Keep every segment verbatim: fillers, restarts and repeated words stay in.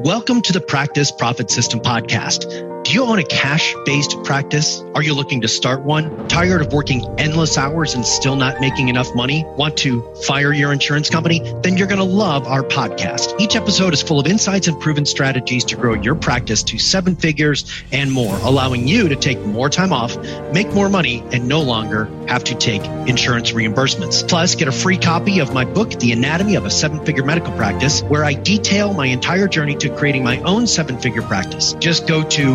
Welcome to the Practice Profit System podcast. Do you own a cash-based practice? Are you looking to start one? Tired of working endless hours and still not making enough money? Want to fire your insurance company? Then you're going to love our podcast. Each episode is full of insights and proven strategies to grow your practice to seven figures and more, allowing you to take more time off, make more money, and no longer have to take insurance reimbursements. Plus, get a free copy of my book, The Anatomy of a Seven-Figure Medical Practice, where I detail my entire journey to creating my own seven-figure practice. Just go to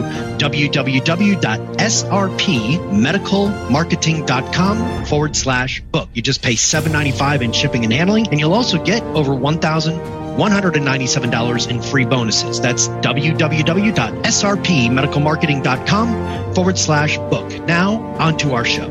www.srpmedicalmarketing.com forward slash book. You just pay seven dollars and ninety-five cents in shipping and handling, and you'll also get over one thousand one hundred ninety-seven dollars in free bonuses. That's www.srpmedicalmarketing.com forward slash book. Now, on to our show.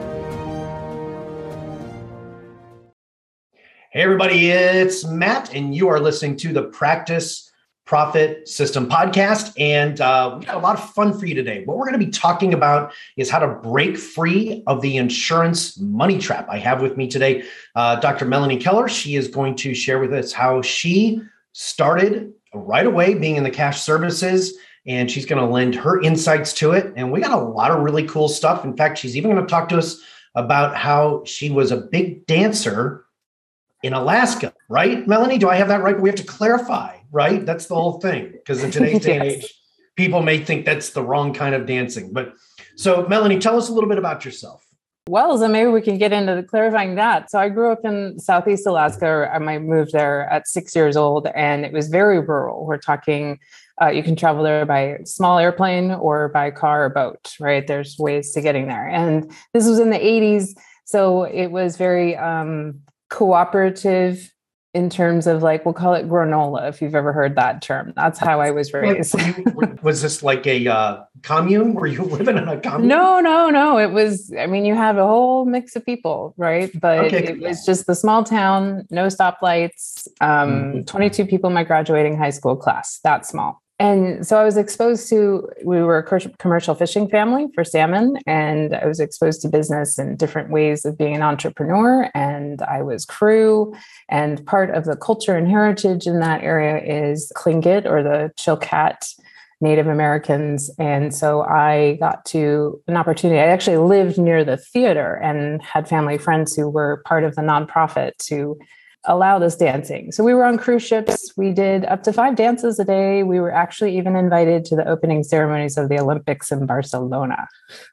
Hey, everybody, it's Matt, and you are listening to the Practice Profit System podcast. And uh, we got a lot of fun for you today. What we're going to be talking about is how to break free of the insurance money trap. I have with me today uh, Doctor Melanie Keller. She is going to share with us how she started right away being in the cash services, and she's going to lend her insights to it. And we got a lot of really cool stuff. In fact, she's even going to talk to us about how she was a big dancer in Alaska, right? Melanie, do I have that right? We have to clarify, right? That's the whole thing, because in today's day and Yes. age, people may think that's the wrong kind of dancing. But so, Melanie, tell us a little bit about yourself. Well, so maybe we can get into the clarifying that. So I grew up in Southeast Alaska. I moved there at six years old, and it was very rural. We're talking, uh, you can travel there by small airplane or by car or boat, right? There's ways to getting there. And this was in the eighties. So it was very um, cooperative in terms of, like, we'll call it granola, if you've ever heard that term. That's how I was raised. Were you, were- was this like a uh, commune? Were you living in a commune? No, no, no. It was, I mean, you have a whole mix of people, right? But Okay, it cool. was just the small town, no stoplights, um, Mhm. twenty-two people in my graduating high school class, that small. And so I was exposed to, we were a cur- commercial fishing family for salmon, and I was exposed to business and different ways of being an entrepreneur. And I was crew, and part of the culture and heritage in that area is Tlingit, or the Chilkat Native Americans. And so I got to an opportunity. I actually lived near the theater and had family friends who were part of the nonprofit to allow this dancing. So we were on cruise ships. We did up to five dances a day. We were actually even invited to the opening ceremonies of the Olympics in Barcelona.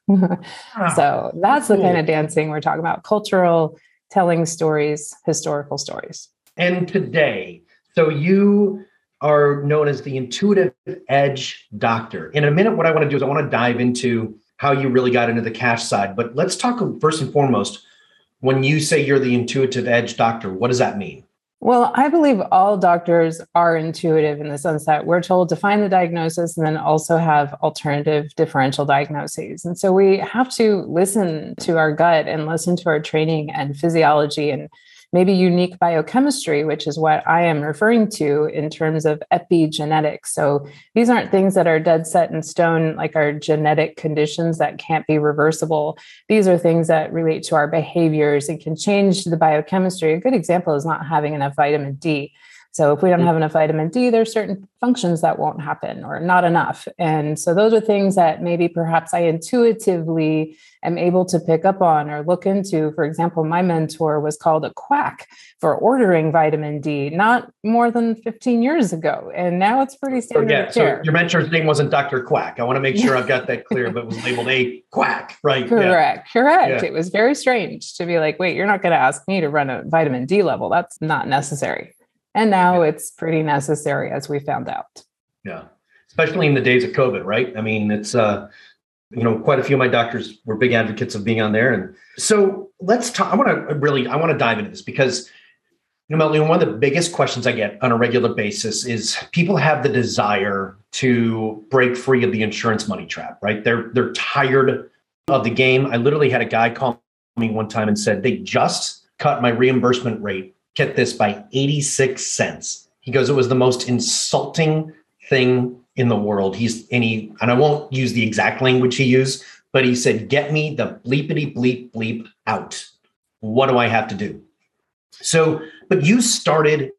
So that's the kind of dancing we're talking about: cultural, telling stories, historical stories. And today, so you are known as the Intuitive Edge Doctor. In a minute, what I want to do is I want to dive into how you really got into the cash side. But let's talk first and foremost, when you say you're the Intuitive Edge Doctor, what does that mean? Well, I believe all doctors are intuitive in the sense that we're told to find the diagnosis and then also have alternative differential diagnoses. And so we have to listen to our gut and listen to our training and physiology and maybe unique biochemistry, which is what I am referring to in terms of epigenetics. So these aren't things that are dead set in stone, like our genetic conditions that can't be reversible. These are things that relate to our behaviors and can change the biochemistry. A good example is not having enough vitamin D. So if we don't have enough vitamin D, there's certain functions that won't happen, or not enough. And so those are things that maybe perhaps I intuitively am able to pick up on or look into. For example, my mentor was called a quack for ordering vitamin D not more than fifteen years ago. And now it's pretty standard Yeah, of so care. your mentor's name wasn't Doctor Quack. I want to make sure I've got that clear, but it was labeled a quack, right? Correct, correct. Yeah. It was very strange to be like, wait, you're not going to ask me to run a vitamin D level. That's not necessary. And now it's pretty necessary, as we found out. Yeah, especially in the days of COVID, right? I mean, it's, uh, you know, quite a few of my doctors were big advocates of being on there. And so let's talk, I want to really, I want to dive into this because, you know, Melanie, one of the biggest questions I get on a regular basis is people have the desire to break free of the insurance money trap, right? They're, they're tired of the game. I literally had a guy call me one time and said, they just cut my reimbursement rate, get this, by eighty-six cents. He goes, it was the most insulting thing in the world. He's, and he, and I won't use the exact language he used, but he said, get me the bleepity bleep bleep out. What do I have to do? So, but you started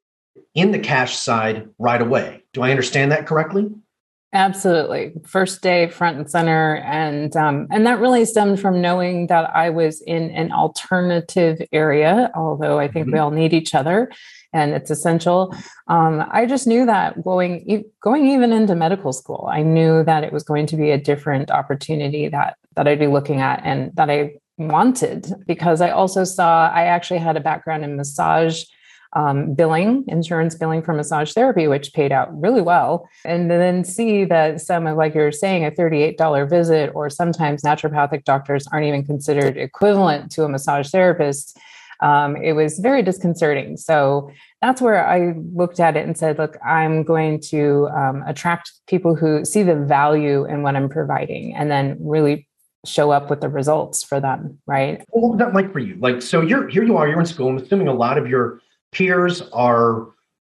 in the cash side right away. Do I understand that correctly? Absolutely. First day, front and center. And, um, and that really stemmed from knowing that I was in an alternative area, although I think mm-hmm. we all need each other and it's essential. Um, I just knew that going, going even into medical school, I knew that it was going to be a different opportunity that, that I'd be looking at and that I wanted, because I also saw, I actually had a background in massage Um, billing, insurance billing for massage therapy, which paid out really well. And then see that some of, like you're saying, a thirty-eight dollars visit, or sometimes naturopathic doctors aren't even considered equivalent to a massage therapist. Um, it was very disconcerting. So that's where I looked at it and said, look, I'm going to um, attract people who see the value in what I'm providing and then really show up with the results for them, right? Well, not like for you. Like, so you're here you are, you're in school. I'm assuming a lot of your peers are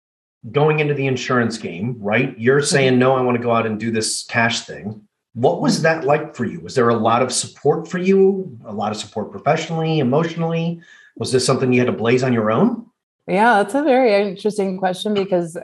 going into the insurance game, right? You're saying, no, I want to go out and do this cash thing. What was that like for you? Was there a lot of support for you? A lot of support professionally, emotionally? Was this something you had to blaze on your own? Yeah, that's a very interesting question, because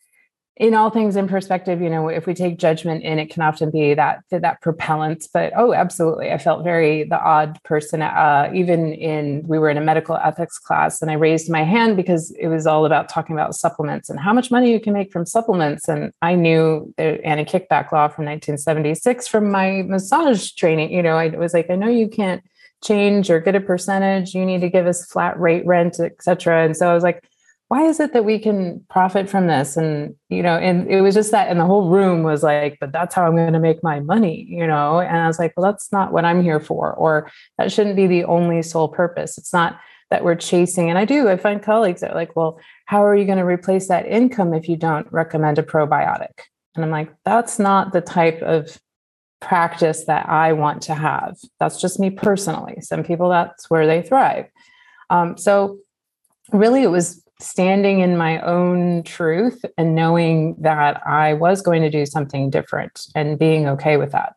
in all things in perspective, you know, if we take judgment in, it can often be that that propellant. But oh, absolutely, I felt very the odd person. Uh, even in we were in a medical ethics class, and I raised my hand because it was all about talking about supplements and how much money you can make from supplements. And I knew the anti-kickback law from nineteen seventy-six from my massage training. You know, I was like, I know you can't change or get a percentage. You need to give us flat rate rent, et cetera. And so I was like, why is it that we can profit from this? And, you know, and it was just that, and the whole room was like, but that's how I'm going to make my money, you know? And I was like, well, that's not what I'm here for, or that shouldn't be the only sole purpose. It's not that we're chasing. And I do, I find colleagues that are like, well, how are you going to replace that income if you don't recommend a probiotic? And I'm like, that's not the type of practice that I want to have. That's just me personally. Some people, that's where they thrive. Um, so really it was standing in my own truth and knowing that I was going to do something different and being okay with that.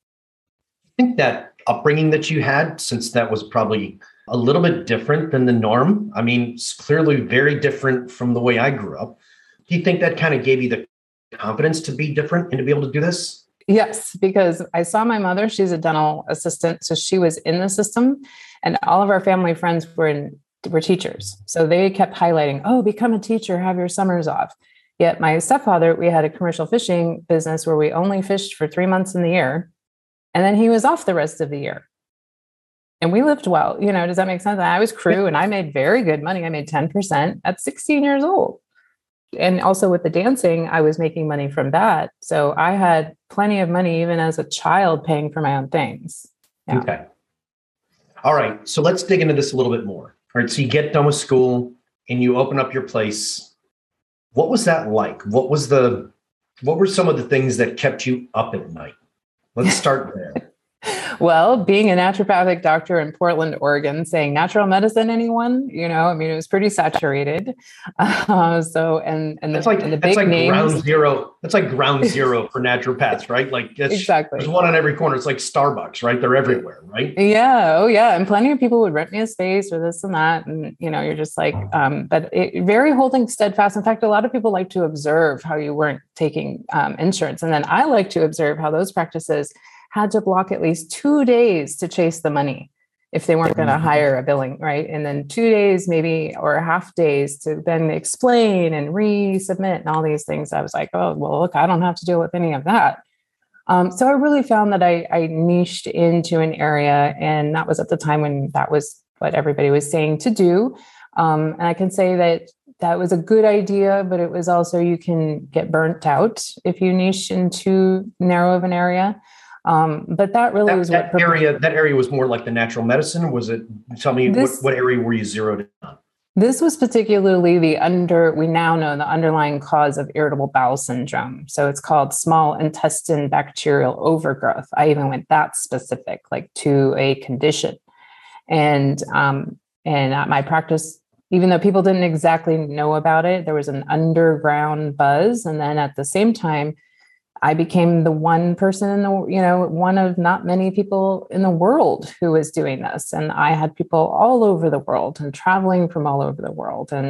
I think that upbringing that you had, since that was probably a little bit different than the norm. I mean, it's clearly very different from the way I grew up. Do you think that kind of gave you the confidence to be different and to be able to do this? Yes, because I saw my mother. She's a dental assistant. So she was in the system, and all of our family friends were in were teachers. So they kept highlighting, oh, become a teacher, have your summers off. Yet my stepfather, we had a commercial fishing business where we only fished for three months in the year. And then he was off the rest of the year. And we lived well. You know, does that make sense? I was crew and I made very good money. I made ten percent at sixteen years old. And also with the dancing, I was making money from that. So I had plenty of money, even as a child, paying for my own things. Yeah. Okay. All right. So let's dig into this a little bit more. All right. So you get done with school and you open up your place. What was that like? What was the, what were some of the things that kept you up at night? Let's start there. Well, being a naturopathic doctor in Portland, Oregon, saying natural medicine, anyone, you know, I mean, it was pretty saturated. Uh, so, and, and that's the, like, and the that's big like names, ground zero. That's like ground zero for naturopaths, right? Like that's, exactly. There's one on every corner. It's like Starbucks, right? They're everywhere, right? Yeah. Oh yeah. And plenty of people would rent me a space or this and that. And, you know, you're just like, um, but it, very holding steadfast. In fact, a lot of people like to observe how you weren't taking um, insurance. And then I like to observe how those practices had to block at least two days to chase the money if they weren't going to hire a billing, right? And then two days maybe, or half days to then explain and resubmit and all these things. I was like, oh, well, look, I don't have to deal with any of that. Um, so I really found that I, I niched into an area, and that was at the time when that was what everybody was saying to do. Um, and I can say that that was a good idea, but it was also, you can get burnt out if you niche in too narrow of an area. Um, but that really that, was that what area. That area was more like the natural medicine. Or was it? Tell me this, what, what area were you zeroed in on? This was particularly the under. We now know the underlying cause of irritable bowel syndrome. So it's called small intestine bacterial overgrowth. I even went that specific, like to a condition, and um, and at my practice, even though people didn't exactly know about it, there was an underground buzz, and then at the same time, I became the one person in the, you know, one of not many people in the world who was doing this. And I had people all over the world and traveling from all over the world and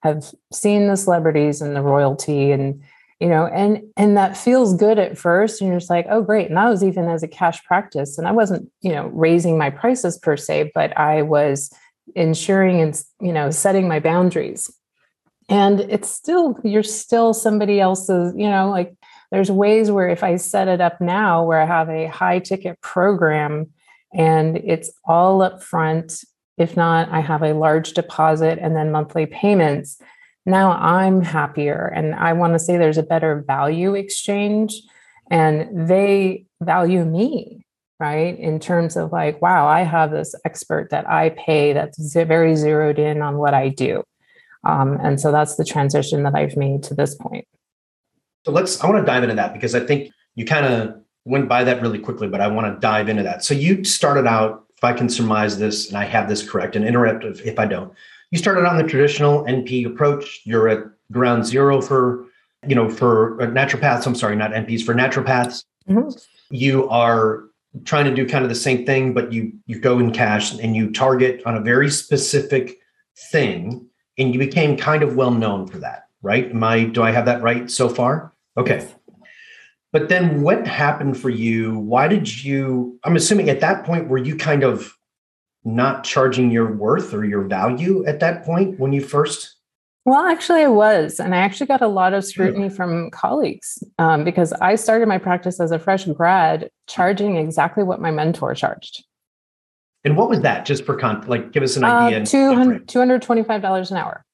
have seen the celebrities and the royalty, and you know, and and that feels good at first, and you're just like, oh, great. And that was even as a cash practice, and I wasn't, you know, raising my prices per se, but I was ensuring and, you know, setting my boundaries. And it's still, you're still somebody else's, you know, like there's ways where if I set it up now where I have a high ticket program and it's all up front, if not, I have a large deposit and then monthly payments. Now I'm happier. And I want to say there's a better value exchange, and they value me, right? In terms of like, wow, I have this expert that I pay that's very zeroed in on what I do. Um, and so that's the transition that I've made to this point. So let's, I want to dive into that because I think you kind of went by that really quickly, but I want to dive into that. So you started out, if I can surmise this and I have this correct, and interrupt if, if I don't, you started on the traditional N P approach. You're at ground zero for, you know, for naturopaths. I'm sorry, not N Ps, for naturopaths. Mm-hmm. You are trying to do kind of the same thing, but you you go in cash and you target on a very specific thing, and you became kind of well known for that, right? Am I, do I have that right so far? Okay. But then what happened for you? Why did you, I'm assuming at that point, were you kind of not charging your worth or your value at that point when you first? Well, actually I was, and I actually got a lot of scrutiny from colleagues um, because I started my practice as a fresh grad, charging exactly what my mentor charged. And what was that? Just for con, like, give us an idea. Uh, two hundred, two hundred twenty-five dollars an hour.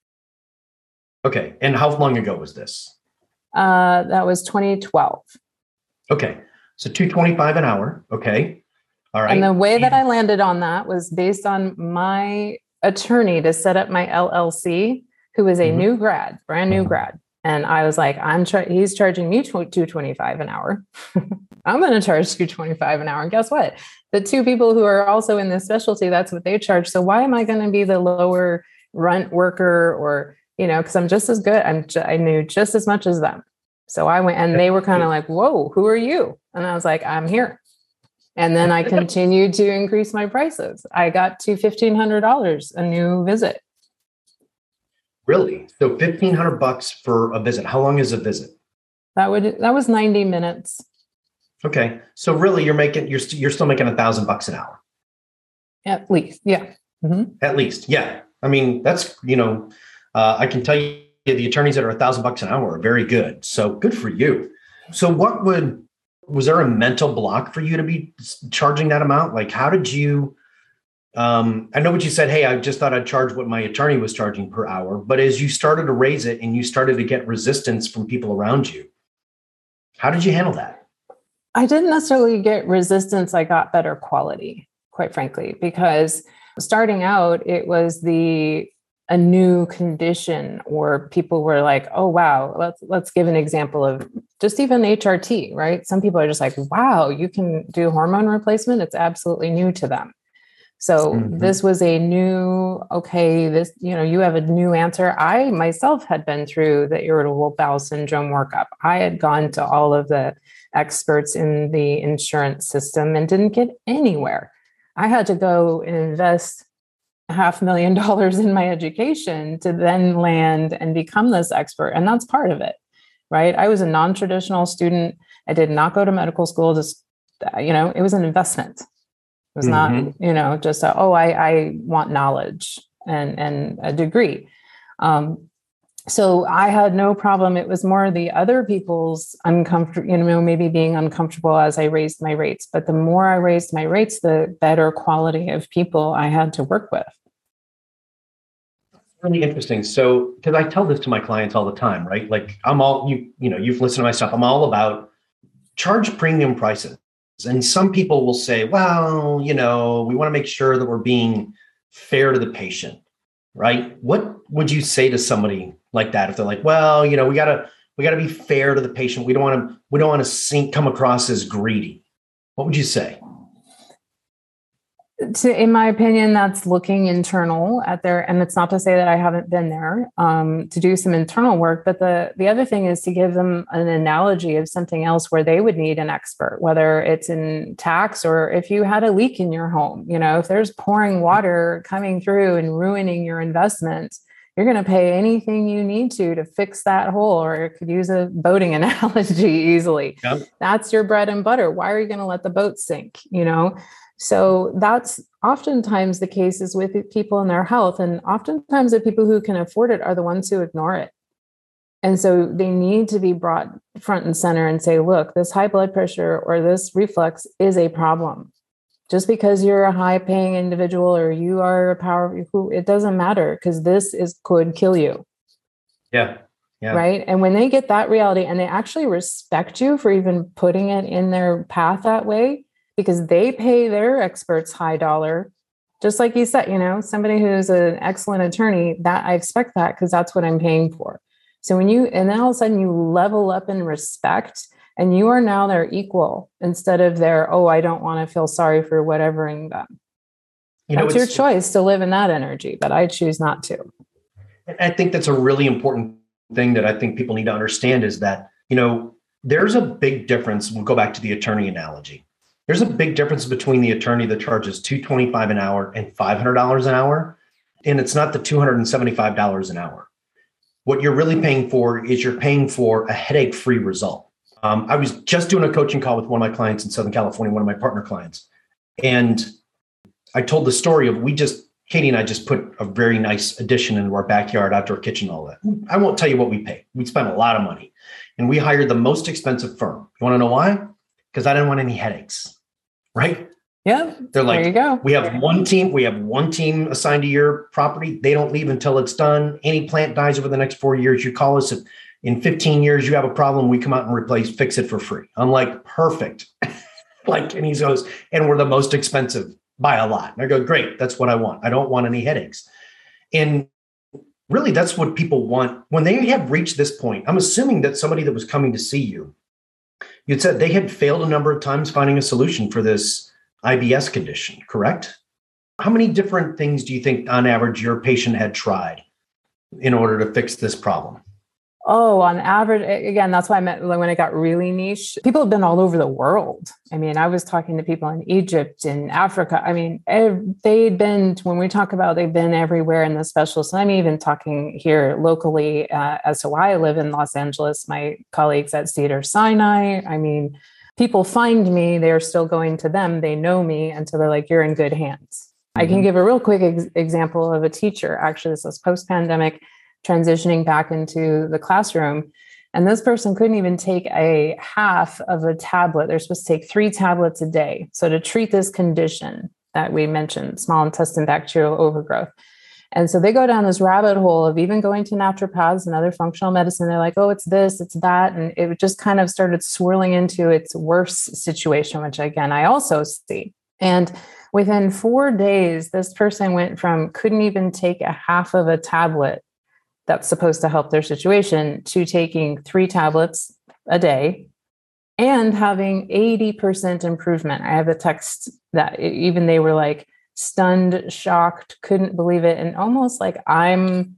Okay. And how long ago was this? Uh, that was twenty twelve. Okay. So two hundred twenty-five dollars an hour. Okay. All right. And the way that I landed on that was based on my attorney to set up my L L C, who was a mm-hmm. new grad, brand new mm-hmm. grad. And I was like, I'm char- he's charging me two hundred twenty-five dollars an hour. I'm going to charge two hundred twenty-five dollars an hour. And guess what? The two people who are also in this specialty, that's what they charge. So why am I going to be the lower runt worker, or, you know, because I'm just as good. I'm ju- I knew just as much as them. So I went, and they were kind of like, whoa, who are you? And I was like, I'm here. And then I continued to increase my prices. I got to fifteen hundred dollars a new visit. Really? So fifteen hundred bucks for a visit. How long is a visit? That would, that was ninety minutes. Okay. So really you're making, you're, st- you're still making a thousand bucks an hour. At least. Yeah. Mm-hmm. At least. Yeah. I mean, that's, you know, uh, I can tell you the attorneys that are a thousand bucks an hour are very good. So good for you. So what would, was there a mental block for you to be charging that amount? Like, how did you, um, I know what you said, hey, I just thought I'd charge what my attorney was charging per hour, but as you started to raise it and you started to get resistance from people around you, how did you handle that? I didn't necessarily get resistance. I got better quality, quite frankly, because starting out, it was the a new condition, or people were like, oh, wow, let's, let's give an example of just even H R T, right? Some people are just like, wow, you can do hormone replacement. It's absolutely new to them. So mm-hmm. this was a new, okay, this, you know, you have a new answer. I myself had been through the irritable bowel syndrome workup. I had gone to all of the experts in the insurance system and didn't get anywhere. I had to go and invest half million dollars in my education to then land and become this expert. And that's part of it, right? I was a non-traditional student. I did not go to medical school. Just, you know, it was an investment. It was mm-hmm. not, you know, just, a, oh, I, I want knowledge and, and a degree. Um, so I had no problem. It was more the other people's uncomfortable, you know, maybe being uncomfortable as I raised my rates. But the more I raised my rates, the better quality of people I had to work with. Really interesting. So, because I tell this to my clients all the time, right? Like I'm all, you, you know, you've listened to my stuff. I'm all about charge premium prices. And some people will say, well, you know, we want to make sure that we're being fair to the patient, right? What would you say to somebody like that? If they're like, well, you know, we gotta, we gotta be fair to the patient. We don't want to, we don't want to sink, come across as greedy. What would you say? To, in my opinion, that's looking internal at their, and it's not to say that I haven't been there um, to do some internal work, but the, the other thing is to give them an analogy of something else where they would need an expert, whether it's in tax or if you had a leak in your home. You know, if there's pouring water coming through and ruining your investment, you're going to pay anything you need to to fix that hole, or it could use a boating analogy easily. Yep. That's your bread and butter. Why are you going to let the boat sink? You know, so that's oftentimes the cases with people in their health. And oftentimes the people who can afford it are the ones who ignore it. And so they need to be brought front and center and say, look, this high blood pressure or this reflux is a problem. Just because you're a high paying individual or you are a power, it doesn't matter, because this is could kill you. Yeah. Yeah. Right. And when they get that reality and they actually respect you for even putting it in their path that way, because they pay their experts high dollar, just like you said, you know, somebody who's an excellent attorney, that I expect that because that's what I'm paying for. So when you, and then all of a sudden you level up in respect and you are now their equal instead of their, oh, I don't want to feel sorry for whatevering them. You know, that's your choice to live in that energy, but I choose not to. I think that's a really important thing that I think people need to understand is that, you know, there's a big difference. We'll go back to the attorney analogy. There's a big difference between the attorney that charges two hundred twenty-five dollars an hour and five hundred dollars an hour. And it's not the two hundred seventy-five dollars an hour. What you're really paying for is you're paying for a headache-free result. Um, I was just doing a coaching call with one of my clients in Southern California, one of my partner clients. And I told the story of we just, Katie and I just put a very nice addition into our backyard, outdoor kitchen, all that. I won't tell you what we paid. We spent a lot of money. And we hired the most expensive firm. You want to know why? Because I didn't want any headaches, right? Yeah. They're like, there you go. we have one team, we have one team assigned to your property. They don't leave until it's done. Any plant dies over the next four years. You call us. If in fifteen years you have a problem, we come out and replace, fix it for free. I'm like, perfect. Like, and he goes, and we're the most expensive by a lot. And I go, great. That's what I want. I don't want any headaches. And really, that's what people want when they have reached this point. I'm assuming that somebody that was coming to see you, you'd said they had failed a number of times finding a solution for this I B S condition, correct? How many different things do you think on average your patient had tried in order to fix this problem? Oh, on average, again, that's why I meant when it got really niche. People have been all over the world. I mean, I was talking to people in Egypt, in Africa. I mean, they'd been, when we talk about they've been everywhere in the specialists. I'm even talking here locally uh, as to why I live in Los Angeles, my colleagues at Cedars-Sinai. I mean, people find me, they're still going to them. They know me. And so they're like, you're in good hands. Mm-hmm. I can give a real quick ex- example of a teacher. Actually, this was post-pandemic, transitioning back into the classroom. And this person couldn't even take a half of a tablet. They're supposed to take three tablets a day. So to treat this condition that we mentioned, small intestine bacterial overgrowth. And so they go down this rabbit hole of even going to naturopaths and other functional medicine. They're like, oh, it's this, it's that. And it just kind of started swirling into its worse situation, which again, I also see. And within four days, this person went from couldn't even take a half of a tablet that's supposed to help their situation to taking three tablets a day and having eighty percent improvement. I have a text that even they were like, stunned, shocked, couldn't believe it. And almost like I'm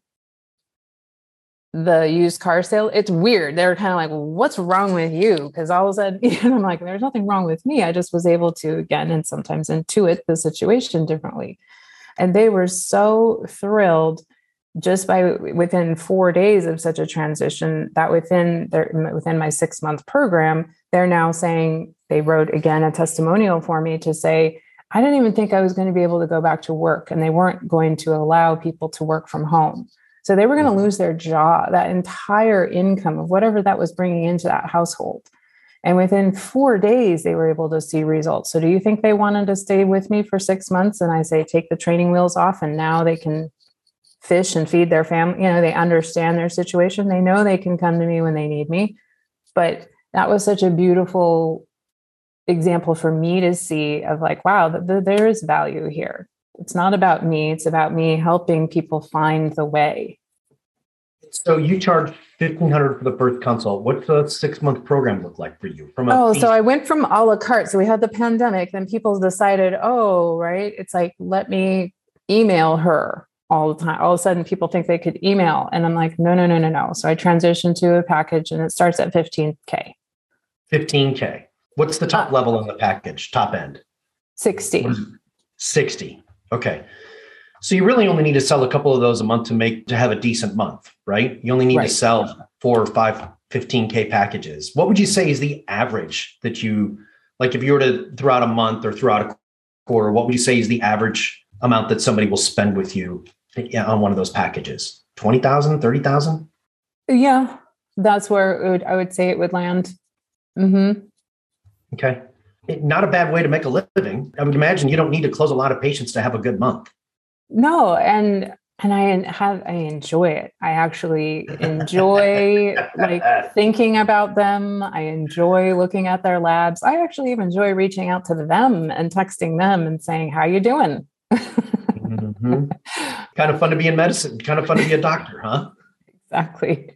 the used car sale. It's weird. They're kind of like, well, what's wrong with you? Because all of a sudden, you know, I'm like, there's nothing wrong with me. I just was able to, again, and sometimes intuit the situation differently. And they were so thrilled just by within four days of such a transition that within their, within my six month program, they're now saying, they wrote again, a testimonial for me to say, I didn't even think I was going to be able to go back to work, and they weren't going to allow people to work from home. So they were going to lose their job, that entire income of whatever that was bringing into that household. And within four days, they were able to see results. So do you think they wanted to stay with me for six months? And I say, take the training wheels off, and now they can fish and feed their family. You know, they understand their situation. They know they can come to me when they need me. But that was such a beautiful example for me to see of like, wow, th- th- there is value here. It's not about me. It's about me helping people find the way. So you charge fifteen hundred dollars for the first consult. What's the six month program look like for you? From a oh, fee- so I went from a la carte. So we had the pandemic. Then people decided, oh, right. It's like, let me email her all the time. All of a sudden people think they could email. And I'm like, no, no, no, no, no. So I transitioned to a package and it starts at fifteen K. fifteen K. What's the top uh, level on the package, top end? sixty. sixty. Okay. So you really only need to sell a couple of those a month to make, to have a decent month, right? You only need right. to sell four or five fifteen K packages. What would you say is the average that you, like if you were to throughout a month or throughout a quarter, what would you say is the average amount that somebody will spend with you on one of those packages? twenty thousand, thirty thousand? Yeah, that's where it would, I would say it would land. Mm-hmm. Okay. Not a bad way to make a living. I would imagine you don't need to close a lot of patients to have a good month. No, and and I have I enjoy it. I actually enjoy like thinking about them. I enjoy looking at their labs. I actually even enjoy reaching out to them and texting them and saying, "How you doing?" Mm-hmm. Kind of fun to be in medicine. Kind of fun to be a doctor, huh? Exactly.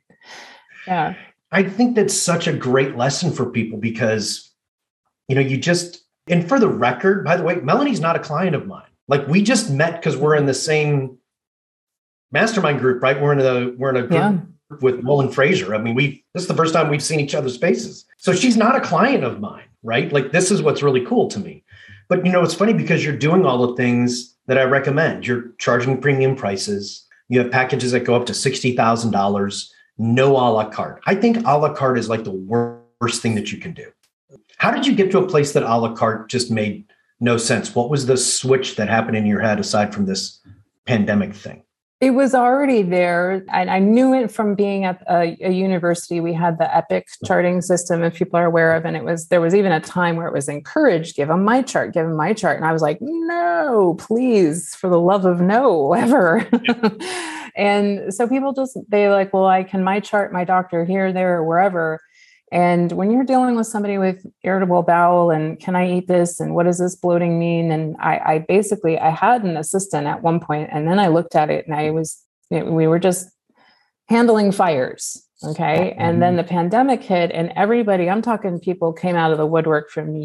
Yeah. I think that's such a great lesson for people because, you know, you just, and for the record, by the way, Melanie's not a client of mine. Like we just met because we're in the same mastermind group, right? We're in a, we're in a group yeah. with Nolan Fraser. I mean, we, this is the first time we've seen each other's faces. So she's not a client of mine, right? Like this is what's really cool to me. But, you know, it's funny because you're doing all the things that I recommend. You're charging premium prices. You have packages that go up to sixty thousand dollars, no a la carte. I think a la carte is like the worst thing that you can do. How did you get to a place that a la carte just made no sense? What was the switch that happened in your head aside from this pandemic thing? It was already there. And I knew it from being at a, a university. We had the Epic charting system, if people are aware of. And it was, there was even a time where it was encouraged, give them my chart, give them my chart. And I was like, no, please, for the love of no, ever. Yeah. And so people just, they like, well, I can my chart my doctor here, there, or wherever. And when you're dealing with somebody with irritable bowel and can I eat this? And what does this bloating mean? And I, I basically, I had an assistant at one point, and then I looked at it and I was, you know, we were just handling fires. Okay. Mm-hmm. And then the pandemic hit and everybody, I'm talking people came out of the woodwork from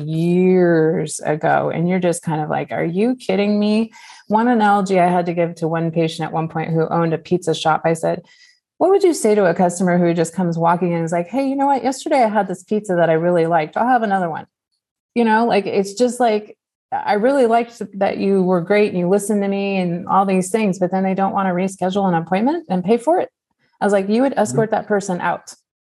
years ago. And you're just kind of like, are you kidding me? One analogy I had to give to one patient at one point who owned a pizza shop. I said, what would you say to a customer who just comes walking in and is like, hey, you know what? Yesterday I had this pizza that I really liked. I'll have another one. You know, like, it's just like, I really liked that you were great and you listened to me and all these things, but then they don't want to reschedule an appointment and pay for it. I was like, you would escort mm-hmm. that person out.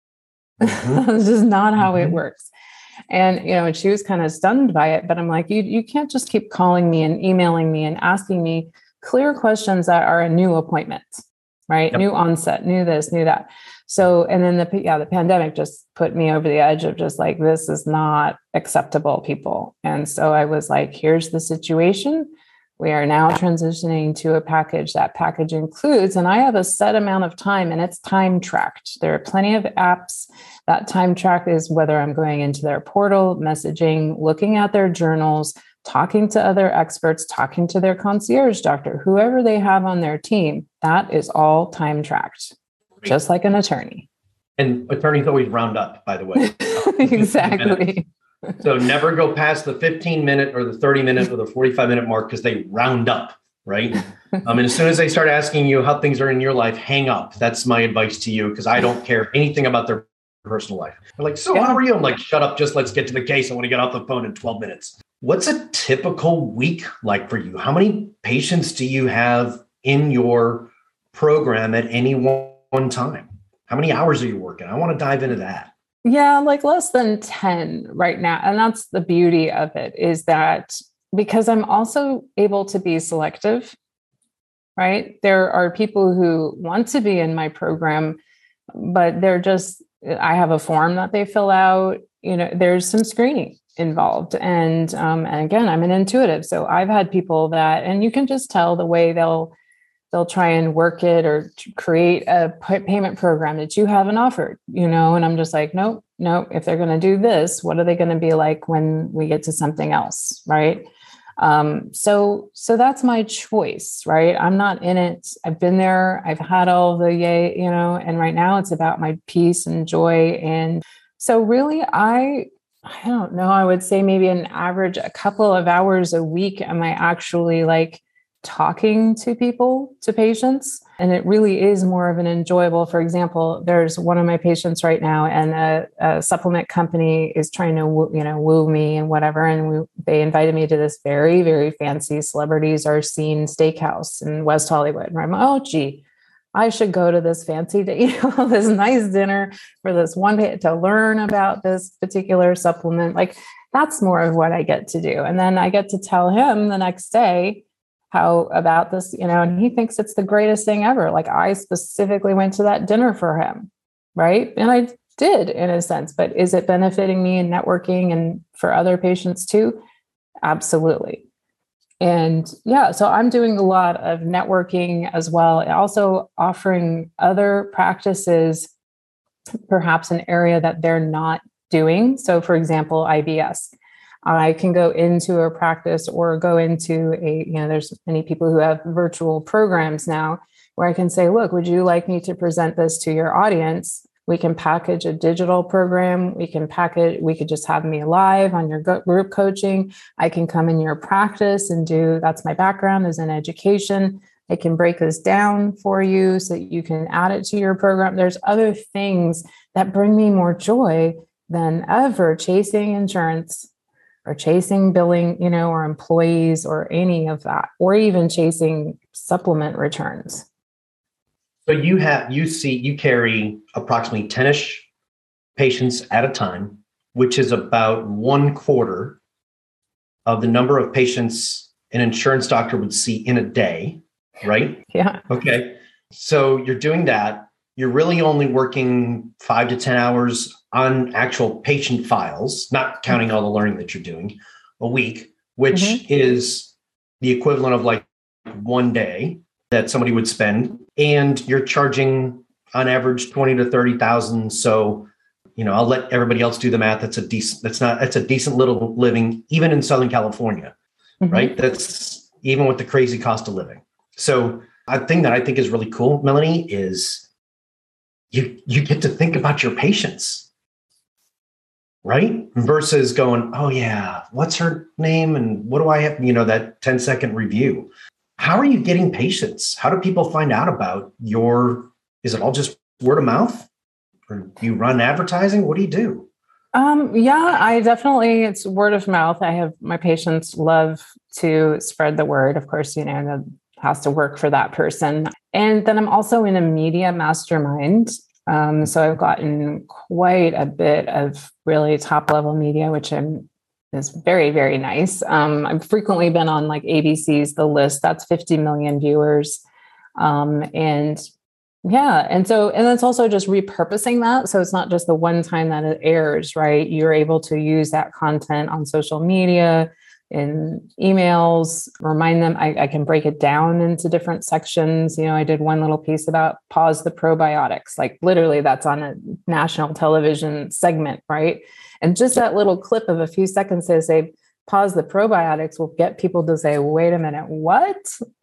Mm-hmm. It's just not how mm-hmm. it works. And, you know, and she was kind of stunned by it, but I'm like, you, you can't just keep calling me and emailing me and asking me clear questions that are a new appointment. Right. Yep. New onset, new this, new that. So, and then the, yeah, the pandemic just put me over the edge of just like, this is not acceptable, people. And so I was like, here's the situation. We are now transitioning to a package. That package includes, and I have a set amount of time and it's time tracked. There are plenty of apps that time track is whether I'm going into their portal, messaging, looking at their journals, talking to other experts, talking to their concierge doctor, whoever they have on their team, that is all time tracked, just like an attorney. And attorneys always round up, by the way. Exactly. So never go past the fifteen minute or the thirty minute or the forty-five minute mark because they round up, right? um, and as soon as they start asking you how things are in your life, hang up. That's my advice to you because I don't care anything about their personal life. They're like, so yeah. how are you? I'm like, shut up, just let's get to the case. I want to get off the phone in twelve minutes. What's a typical week like for you? How many patients do you have in your program at any one time? How many hours are you working? I want to dive into that. Yeah, like less than ten right now. And that's the beauty of it, is that because I'm also able to be selective, right? There are people who want to be in my program, but they're just, I have a form that they fill out. You know, there's some screening involved. And, um, and again, I'm an intuitive. So I've had people that, and you can just tell the way they'll, they'll try and work it or create a payment program that you haven't offered, you know, and I'm just like, nope, nope. If they're going to do this, what are they going to be like when we get to something else? Right. Um, so, so that's my choice, right? I'm not in it. I've been there. I've had all the yay, you know, and right now it's about my peace and joy. And so really, I, I don't know, I would say maybe an average, a couple of hours a week. Am I actually like talking to people, to patients? And it really is more of an enjoyable. For example, there's one of my patients right now, and a, a supplement company is trying to, you know, woo me and whatever. And we, they invited me to this very, very fancy Celebrities Are Seen steakhouse in West Hollywood. And I'm like, oh, gee, I should go to this fancy, you know, this nice dinner for this one day to learn about this particular supplement. Like, that's more of what I get to do. And then I get to tell him the next day how about this, you know, and he thinks it's the greatest thing ever. Like, I specifically went to that dinner for him. Right. And I did, in a sense, but is it benefiting me in networking and for other patients too? Absolutely. And yeah, so I'm doing a lot of networking as well, and also offering other practices, perhaps an area that they're not doing. So for example, I B S. I can go into a practice or go into a, you know, there's many people who have virtual programs now where I can say, look, would you like me to present this to your audience? We can package a digital program. We can package, we could just have me live on your group coaching. I can come in your practice and do, that's my background is in education. I can break this down for you so that you can add it to your program. There's other things that bring me more joy than ever chasing insurance or chasing billing, you know, or employees or any of that, or even chasing supplement returns. So you have, you see, you carry approximately ten-ish patients at a time, which is about one quarter of the number of patients an insurance doctor would see in a day, right? Yeah. Okay. So you're doing that. You're really only working five to ten hours on actual patient files, not counting all the learning that you're doing, a week, which mm-hmm. is the equivalent of like one day that somebody would spend. And you're charging on average twenty to thirty thousand. So, you know, I'll let everybody else do the math. That's a decent, that's not, that's a decent little living, even in Southern California, mm-hmm. right? That's even with the crazy cost of living. So a thing that I think is really cool, Melanie, is you, you get to think about your patients, right? Versus going, oh yeah, what's her name? And what do I have? You know, that ten second review. How are you getting patients? How do people find out about your, is it all just word of mouth? Or do you run advertising? What do you do? Um, yeah, I definitely, it's word of mouth. I have, my patients love to spread the word. Of course, you know, that has to work for that person. And then I'm also in a media mastermind. Um, so I've gotten quite a bit of really top level media, which I'm is very, very nice. Um, I've frequently been on like A B C's The List. That's fifty million viewers. Um, and yeah. And so, and it's also just repurposing that. So it's not just the one time that it airs, right? You're able to use that content on social media, in emails, remind them. I, I can break it down into different sections. You know, I did one little piece about pause the probiotics, like literally that's on a national television segment, right? And just that little clip of a few seconds to say, pause the probiotics will get people to say, wait a minute, what?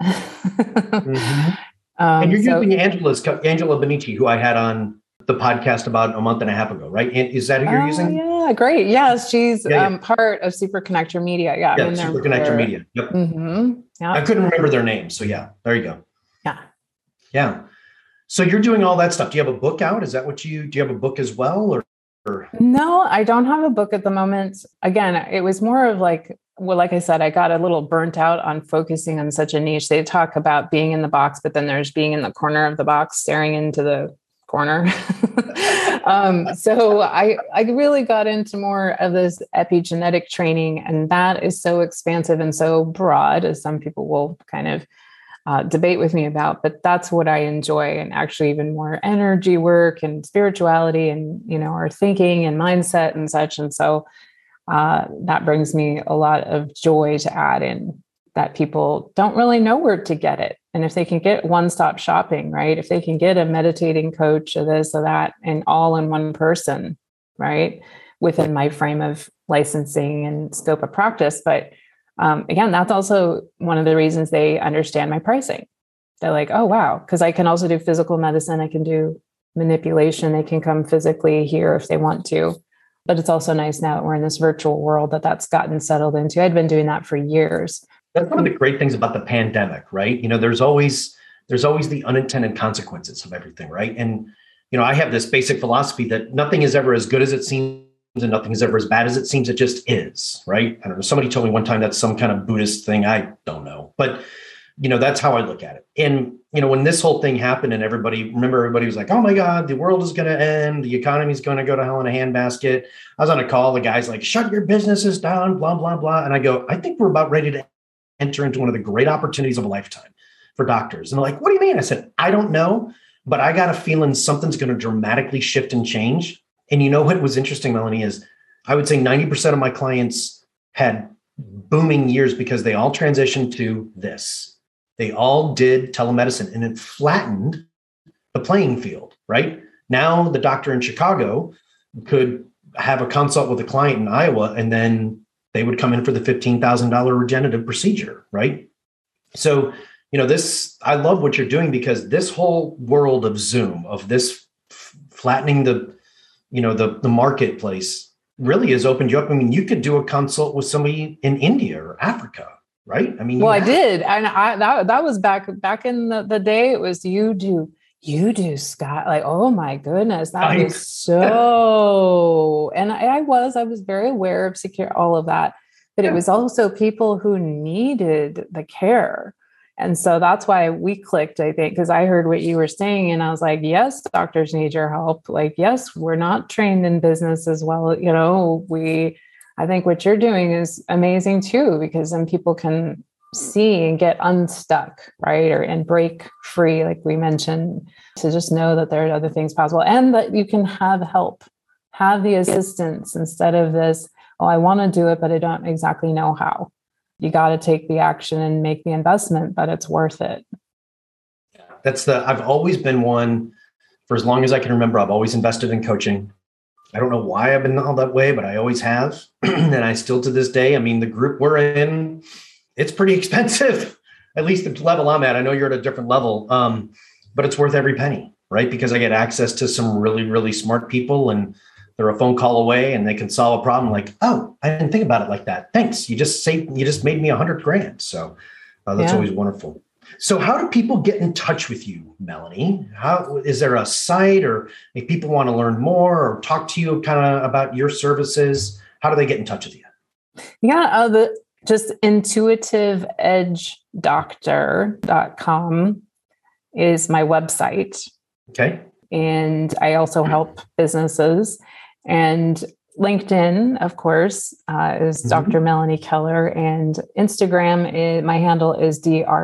mm-hmm. um, and you're so, using Angela's, Angela Benici, who I had on the podcast about a month and a half ago, right? Is that who you're oh, using? Yeah, great. Yes, she's yeah, yeah. Um, part of Super Connector Media. Yeah, yeah Super Connector for... Media. Yep. Mm-hmm. Yeah. I couldn't remember their names. So yeah, there you go. Yeah. Yeah. So you're doing all that stuff. Do you have a book out? Is that what you, do you have a book as well? Or No, I don't have a book at the moment. Again, it was more of like, well, like I said, I got a little burnt out on focusing on such a niche. They talk about being in the box, but then there's being in the corner of the box, staring into the corner. um, so I, I really got into more of this epigenetic training, and that is so expansive and so broad, as some people will kind of Uh, debate with me about, but that's what I enjoy, and actually even more energy work and spirituality and, you know, our thinking and mindset and such. And so uh, that brings me a lot of joy to add in, that people don't really know where to get it. And if they can get one-stop shopping, right? If they can get a meditating coach or this or that, and all in one person, right? Within my frame of licensing and scope of practice. But Um, again, that's also one of the reasons they understand my pricing. They're like, oh, wow, because I can also do physical medicine. I can do manipulation. They can come physically here if they want to. But it's also nice now that we're in this virtual world that that's gotten settled into. I'd been doing that for years. That's one of the great things about the pandemic, right? You know, there's always there's always the unintended consequences of everything, right? And, you know, I have this basic philosophy that nothing is ever as good as it seems and nothing is ever as bad as it seems. It just is, right? I don't know. Somebody told me one time that's some kind of Buddhist thing. I don't know. But, you know, that's how I look at it. And, you know, when this whole thing happened and everybody, remember everybody was like, oh my God, the world is going to end. The economy is going to go to hell in a handbasket. I was on a call. The guy's like, shut your businesses down, blah, blah, blah. And I go, I think we're about ready to enter into one of the great opportunities of a lifetime for doctors. And they're like, what do you mean? I said, I don't know, but I got a feeling something's going to dramatically shift and change. And you know what was interesting, Melanie, is I would say ninety percent of my clients had booming years because they all transitioned to this. They all did telemedicine and it flattened the playing field, right? Now the doctor in Chicago could have a consult with a client in Iowa and then they would come in for the fifteen thousand dollars regenerative procedure, right? So, you know, this, I love what you're doing because this whole world of Zoom, of this f- flattening the, you know, the, the marketplace really has opened you up. I mean, you could do a consult with somebody in India or Africa, right? I mean, well, I did. And I, that, that was back, back in the, the day, it was you do, you do Scott, like, oh my goodness, that I, was so, and I, I was, I was very aware of secure, all of that, but yeah. It was also people who needed the care. And so that's why we clicked, I think, because I heard what you were saying and I was like, yes, doctors need your help. Like, yes, we're not trained in business as well. You know, we, I think what you're doing is amazing too, because then people can see and get unstuck, right? Or, and break free, like we mentioned, to just know that there are other things possible and that you can have help, have the assistance instead of this, oh, I want to do it, but I don't exactly know how. You got to take the action and make the investment, but it's worth it. That's the, I've always been one for as long as I can remember. I've always invested in coaching. I don't know why I've been all that way, but I always have. And I still to this day, I mean, the group we're in, it's pretty expensive, at least the level I'm at. I know you're at a different level, um, but it's worth every penny, right? Because I get access to some really, really smart people and they're a phone call away and they can solve a problem like, oh, I didn't think about it like that. Thanks. You just saved, you just made me a hundred grand. So uh, that's yeah. always wonderful. So how do people get in touch with you, Melanie? How, is there a site or if people want to learn more or talk to you kind of about your services, how do they get in touch with you? Yeah, uh, the, just intuitive edge doctor dot com is my website. Okay. And I also help businesses. And LinkedIn, of course, uh, is mm-hmm. Doctor Melanie Keller, and Instagram, is, my handle is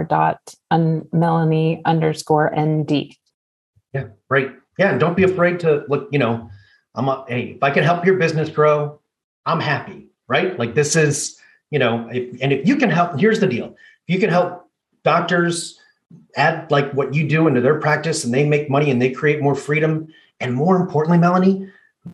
dr.melanie underscore nd. Yeah, right. Yeah, and don't be afraid to look, you know, I'm a, hey, if I can help your business grow, I'm happy, right? Like this is, you know, if, and if you can help, here's the deal. If you can help doctors add like what you do into their practice and they make money and they create more freedom. And more importantly, Melanie,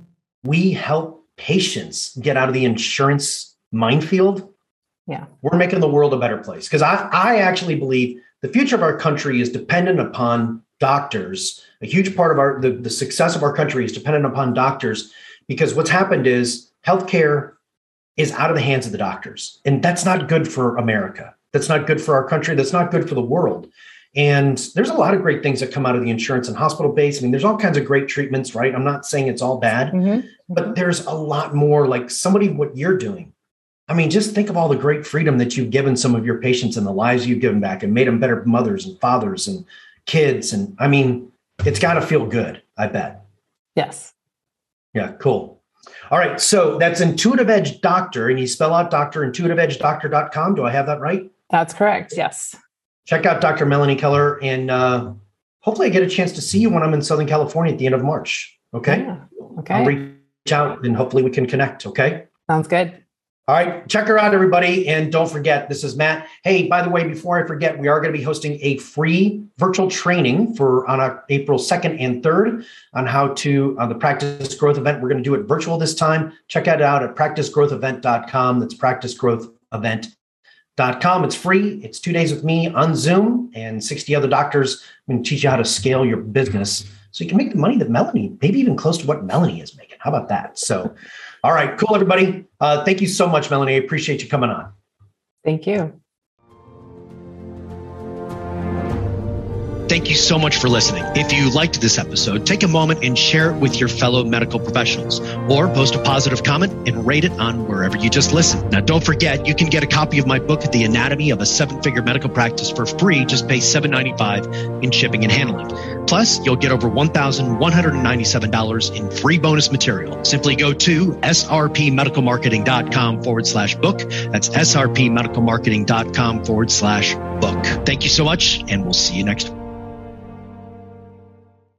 we help patients get out of the insurance minefield. Yeah. We're making the world a better place. Because I, I actually believe the future of our country is dependent upon doctors. A huge part of our the, the success of our country is dependent upon doctors, because what's happened is healthcare is out of the hands of the doctors. And that's not good for America. That's not good for our country. That's not good for the world. And there's a lot of great things that come out of the insurance and hospital base. I mean, there's all kinds of great treatments, right? I'm not saying it's all bad, mm-hmm. but there's a lot more like somebody, what you're doing. I mean, just think of all the great freedom that you've given some of your patients and the lives you've given back and made them better mothers and fathers and kids. And I mean, it's got to feel good, I bet. Yes. Yeah, cool. All right. So that's Intuitive Edge Doctor, and you spell out doctor, intuitive edge doctor dot com. Do I have that right? That's correct. Yes. Check out Doctor Melanie Keller, and uh, hopefully I get a chance to see you when I'm in Southern California at the end of March. Okay. Yeah. Okay. I'll reach out and hopefully we can connect. Okay. Sounds good. All right. Check her out, everybody. And don't forget, this is Matt. Hey, by the way, before I forget, we are going to be hosting a free virtual training for on uh, April second and third on how to, on the Practice Growth event. We're going to do it virtual this time. Check it out at practice growth event dot com. That's practice growth event dot com. It's free. It's two days with me on Zoom and sixty other doctors. I'm going to teach you how to scale your business so you can make the money that Melanie, maybe even close to what Melanie is making. How about that? So, all right, cool, everybody. Uh, thank you so much, Melanie. I appreciate you coming on. Thank you. Thank you so much for listening. If you liked this episode, take a moment and share it with your fellow medical professionals, or post a positive comment and rate it on wherever you just listened. Now, don't forget, you can get a copy of my book, The Anatomy of a Seven-Figure Medical Practice, for free. Just pay seven dollars and ninety-five cents in shipping and handling. Plus, you'll get over one thousand one hundred ninety-seven dollars in free bonus material. Simply go to srpmedicalmarketing.com forward slash book. That's srpmedicalmarketing.com forward slash book. Thank you so much, and we'll see you next week.